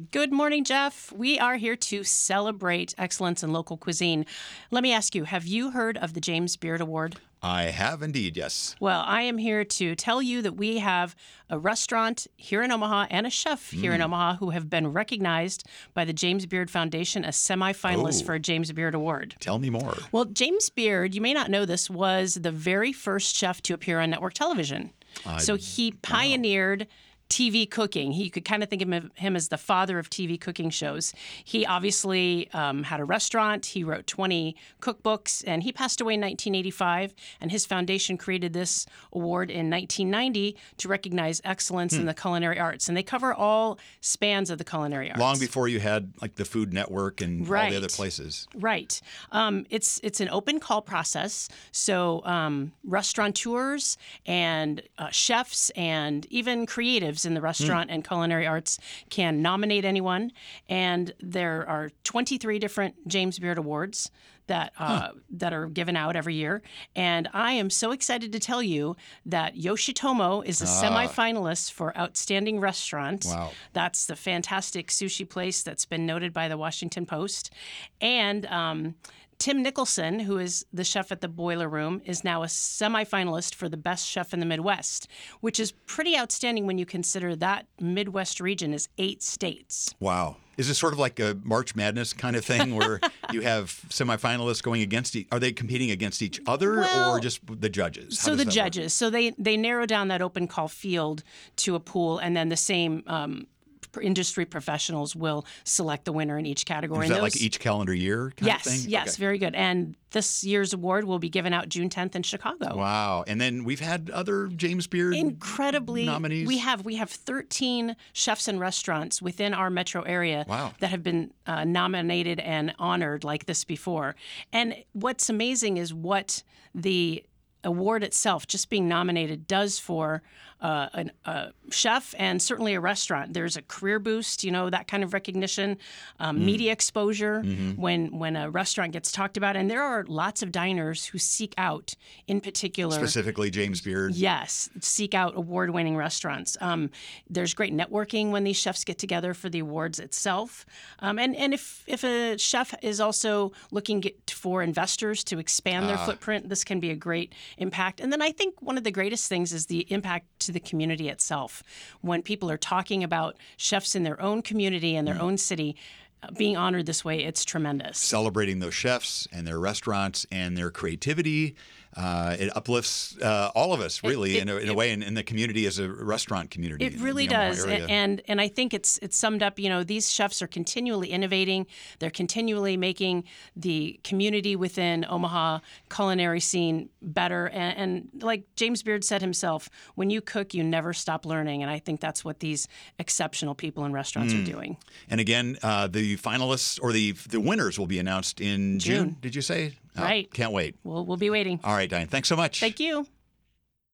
Good morning, Jeff. We are here to celebrate excellence in local cuisine. Let me ask you, have you heard of the James Beard Award? I have indeed, yes. Well, I am here to tell you that we have a restaurant here in Omaha and a chef here in Omaha who have been recognized by the James Beard Foundation as semifinalists for a James Beard Award. Tell me more. Well, James Beard, you may not know this, was the very first chef to appear on network television. So he pioneered TV cooking. You could kind of think of him as the father of TV cooking shows. He obviously had a restaurant. He wrote 20 cookbooks, and he passed away in 1985. And his foundation created this award in 1990 to recognize excellence in the culinary arts. And they cover all spans of the culinary arts. Long before you had like the Food Network and all the other places. Right. It's an open call process. So restaurateurs and chefs and even creatives in the restaurant and culinary arts can nominate anyone. And there are 23 different James Beard Awards that are given out every year. And I am so excited to tell you that Yoshitomo is a semifinalist for Outstanding Restaurant. Wow. That's the fantastic sushi place that's been noted by the Washington Post. And Tim Nicholson, who is the chef at the Boiler Room, is now a semifinalist for the best chef in the Midwest, which is pretty outstanding when you consider that Midwest region is 8 states. Wow. Is this sort of like a March Madness kind of thing where you have semifinalists going against are they competing against each other or just the judges? So the judges. So they narrow down that open call field to a pool, and then the same industry professionals will select the winner in each category. Is that like each calendar year kind of thing? Yes, okay. Very good. And this year's award will be given out June 10th in Chicago. Wow. And then we've had other James Beard nominees? We have 13 chefs and restaurants within our metro area that have been nominated and honored like this before. And what's amazing is what the award itself, just being nominated, does for a chef and certainly a restaurant. There's a career boost, that kind of recognition, media exposure when a restaurant gets talked about. And there are lots of diners who seek out, in particular, specifically James Beard. Yes, seek out award-winning restaurants. There's great networking when these chefs get together for the awards itself. And if a chef is also looking for investors to expand their footprint, this can be a great impact. And then I think one of the greatest things is the impact to the community itself. When people are talking about chefs in their own community and their own city being honored this way, it's tremendous. Celebrating those chefs and their restaurants and their creativity. It uplifts all of us, really, in a way, in the community as a restaurant community. It really does. And I think it's summed up, these chefs are continually innovating. They're continually making the community within Omaha culinary scene better. And like James Beard said himself, when you cook, you never stop learning. And I think that's what these exceptional people in restaurants are doing. And again, the finalists or the winners will be announced in June, did you say? Right. Can't wait. We'll be waiting. All right, Diane. Thanks so much. Thank you.